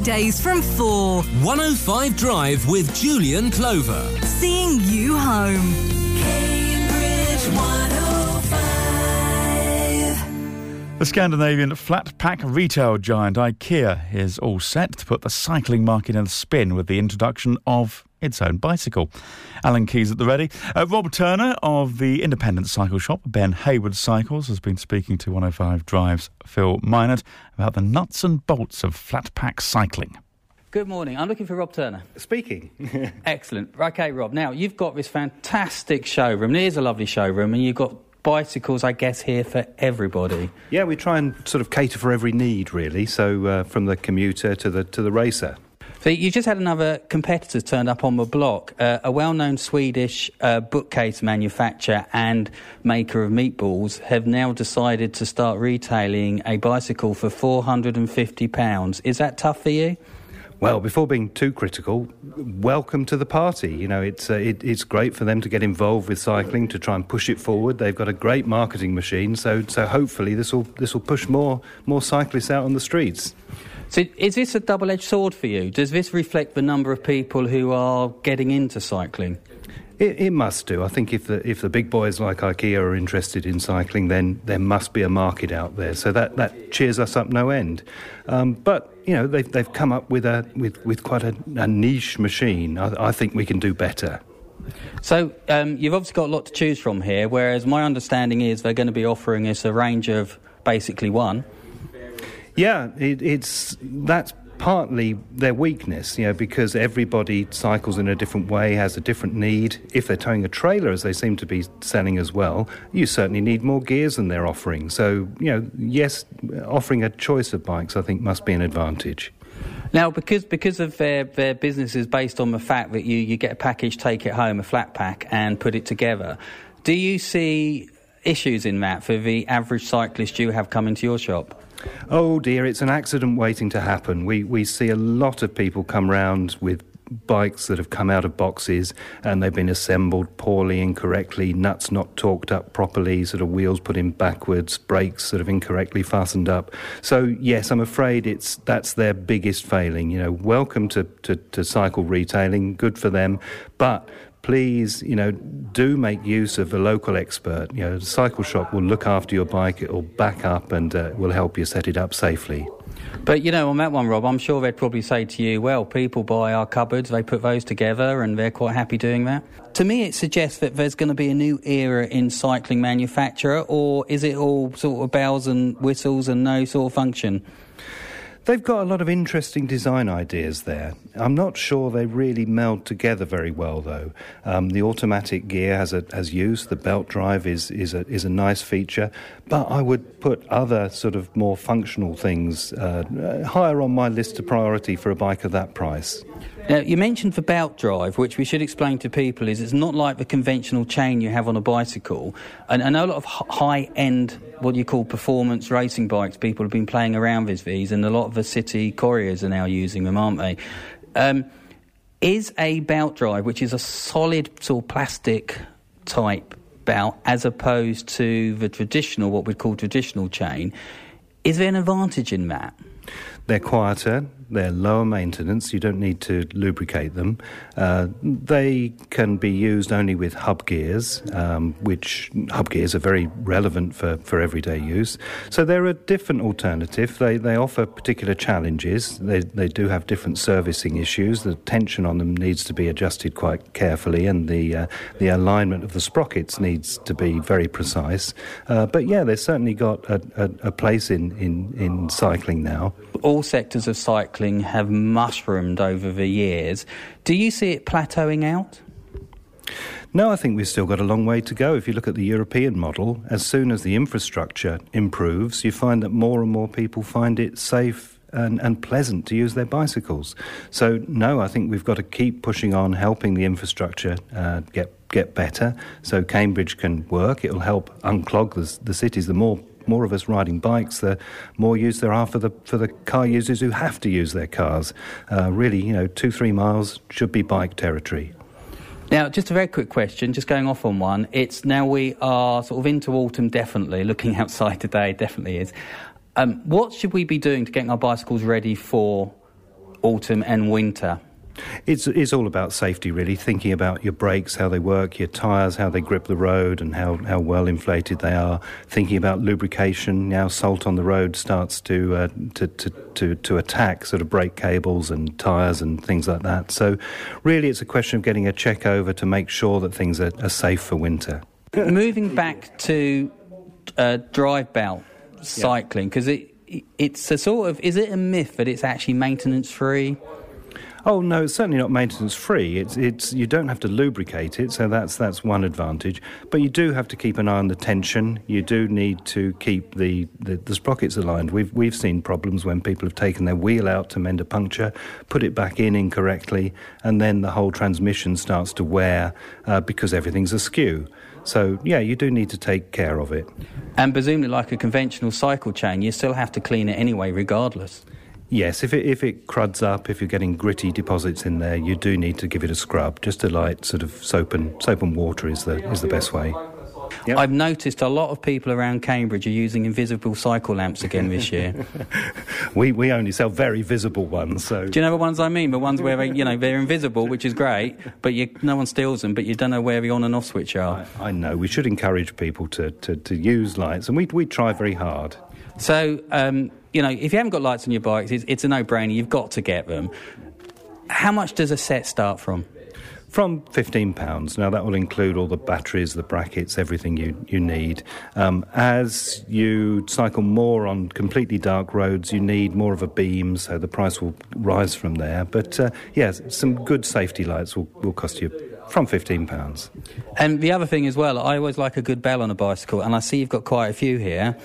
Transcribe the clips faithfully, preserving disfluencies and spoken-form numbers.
weekdays from four. one oh five Drive with Julian Clover. Seeing you home. Cambridge one oh five. The Scandinavian flat pack retail giant IKEA is all set to put the cycling market in a spin with the introduction of its own bicycle. Alan Keyes at the ready. Uh, Rob Turner of the independent cycle shop Ben Hayward Cycles has been speaking to one oh five Drive's Phil Minard about the nuts and bolts of flat pack cycling. Good morning. I'm looking for Rob Turner. Speaking. Excellent. Okay, Rob. Now, you've got this fantastic showroom. It is a lovely showroom, and you've got bicycles, I guess, here for everybody. Yeah, we try and sort of cater for every need, really. So uh, from the commuter to the to the racer. So you just had another competitor turned up on the block, uh, a well-known Swedish uh, bookcase manufacturer and maker of meatballs have now decided to start retailing a bicycle for four hundred fifty pounds. Is that tough for you? Well, before being too critical, welcome to the party. You know, it's uh, it, it's great for them to get involved with cycling, to try and push it forward. They've got a great marketing machine, so so hopefully this will this will push more more cyclists out on the streets. So is this a double-edged sword for you? Does this reflect the number of people who are getting into cycling? It, it must do. I think if the if the big boys like IKEA are interested in cycling, then there must be a market out there. So that, that cheers us up no end. Um, but you know they've they've come up with a with, with quite a, a niche machine. I, I think we can do better. So um, you've obviously got a lot to choose from here. Whereas my understanding is they're going to be offering us a range of basically one. Yeah, it, it's that's partly their weakness, you know, because everybody cycles in a different way, has a different need. If they're towing a trailer, as they seem to be selling as well, you certainly need more gears than they're offering. So, you know, yes, offering a choice of bikes, I think, must be an advantage. Now, because because of their, their business is based on the fact that you, you get a package, take it home, a flat pack, and put it together, do you see issues in that for the average cyclist you have come into your shop? Oh dear, it's an accident waiting to happen. We we see a lot of people come round with bikes that have come out of boxes and they've been assembled poorly, incorrectly, nuts not torqued up properly, sort of wheels put in backwards, brakes sort of incorrectly fastened up. So yes, I'm afraid it's that's their biggest failing. You know, welcome to, to, to cycle retailing, good for them, but please, you know, do make use of a local expert. You know, the cycle shop will look after your bike, it will back up and uh, will help you set it up safely. But, you know, on that one, Rob, I'm sure they'd probably say to you, well, people buy our cupboards, they put those together and they're quite happy doing that. To me, it suggests that there's going to be a new era in cycling manufacture, or is it all sort of bells and whistles and no sort of function? They've got a lot of interesting design ideas there. I'm not sure they really meld together very well, though. Um, the automatic gear has a, has use. The belt drive is is a is a nice feature, but I would put other sort of more functional things uh, higher on my list of priority for a bike of that price. Now, you mentioned the belt drive, which we should explain to people is it's not like the conventional chain you have on a bicycle. And I know a lot of high-end, what you call performance racing bikes, people have been playing around with these, and a lot of the city couriers are now using them, aren't they? Um, is a belt drive, which is a solid sort of plastic type belt, as opposed to the traditional, what we'd call traditional chain, is there an advantage in that? They're quieter, they're lower maintenance, you don't need to lubricate them. Uh, they can be used only with hub gears, um, which hub gears are very relevant for, for everyday use. So they're a different alternative. They they offer particular challenges. They they do have different servicing issues. The tension on them needs to be adjusted quite carefully, and the uh, the alignment of the sprockets needs to be very precise. Uh, but yeah, they've certainly got a, a, a place in, in, in cycling now. All sectors of cycling have mushroomed over the years. Do you see it plateauing out? No, I think we've still got a long way to go. If you look at the European model, as soon as the infrastructure improves, you find that more and more people find it safe and, and pleasant to use their bicycles. So, no, I think we've got to keep pushing on, helping the infrastructure uh, get get better so Cambridge can work. It will help unclog the, the cities. The more more of us riding bikes, the more use there are for the for the car users who have to use their cars. Uh, really, you know, two, three miles should be bike territory. Now, just a very quick question, just going off on one. It's now we are sort of into autumn, definitely. Looking outside today, definitely is. Um, what should we be doing to get our bicycles ready for autumn and winter? It's, it's all about safety, really, thinking about your brakes, how they work, your tyres, how they grip the road and how, how well inflated they are, thinking about lubrication. Now salt on the road starts to, uh, to, to, to, to attack sort of brake cables and tyres and things like that. So really it's a question of getting a check over to make sure that things are, are safe for winter. Moving back to uh, drive belt cycling, because it, it's a sort of, is it a myth that it's actually maintenance-free? Oh no, it's certainly not maintenance free. It's it's you don't have to lubricate it, so that's that's one advantage. But you do have to keep an eye on the tension. You do need to keep the, the, the sprockets aligned. We've we've seen problems when people have taken their wheel out to mend a puncture, put it back in incorrectly, and then the whole transmission starts to wear uh, because everything's askew. So, yeah, you do need to take care of it. And presumably, like a conventional cycle chain, you still have to clean it anyway, regardless. Yes, if it if it cruds up, if you're getting gritty deposits in there, you do need to give it a scrub. Just a light sort of soap and soap and water is the is the best way. Yep. I've noticed a lot of people around Cambridge are using invisible cycle lamps again this year. we we only sell very visible ones. So do you know the ones I mean? The ones where they, you know they're invisible, which is great, but you, no one steals them, but you don't know where the on and off switch are. I, I know. We should encourage people to, to, to use lights, and we we try very hard. So, um, you know, if you haven't got lights on your bikes, it's, it's a no-brainer. You've got to get them. How much does a set start from? From fifteen pounds. Now, that will include all the batteries, the brackets, everything you, you need. Um, as you cycle more on completely dark roads, you need more of a beam, so the price will rise from there. But, uh, yes, some good safety lights will, will cost you from fifteen pounds. And the other thing as well, I always like a good bell on a bicycle, and I see you've got quite a few here.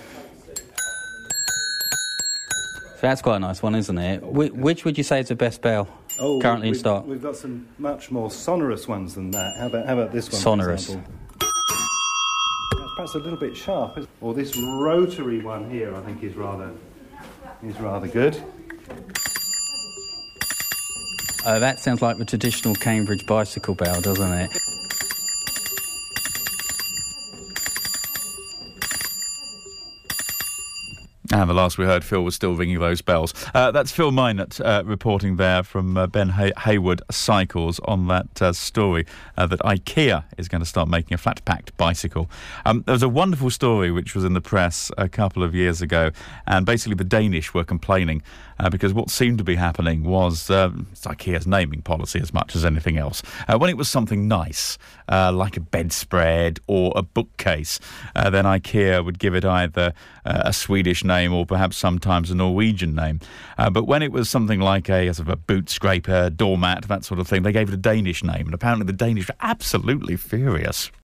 So that's quite a nice one, isn't it? Wh- which would you say is the best bell oh, currently in stock? We've got some much more sonorous ones than that. How about, how about this one? Sonorous. For example? That's perhaps a little bit sharp. Isn't it? Or this rotary one here, I think, is rather is rather good. Oh, that sounds like the traditional Cambridge bicycle bell, doesn't it? And the last we heard, Phil was still ringing those bells. Uh, that's Phil Minot uh, reporting there from uh, Ben Hay- Hayward Cycles on that uh, story uh, that IKEA is going to start making a flat-packed bicycle. Um, there was a wonderful story which was in the press a couple of years ago, and basically the Danish were complaining uh, because what seemed to be happening was um, it's IKEA's naming policy as much as anything else. Uh, when it was something nice, uh, like a bedspread or a bookcase, uh, then IKEA would give it either uh, a Swedish name or perhaps sometimes a Norwegian name. Uh, but when it was something like a, a sort of a boot scraper, doormat, that sort of thing, they gave it a Danish name. And apparently the Danish were absolutely furious.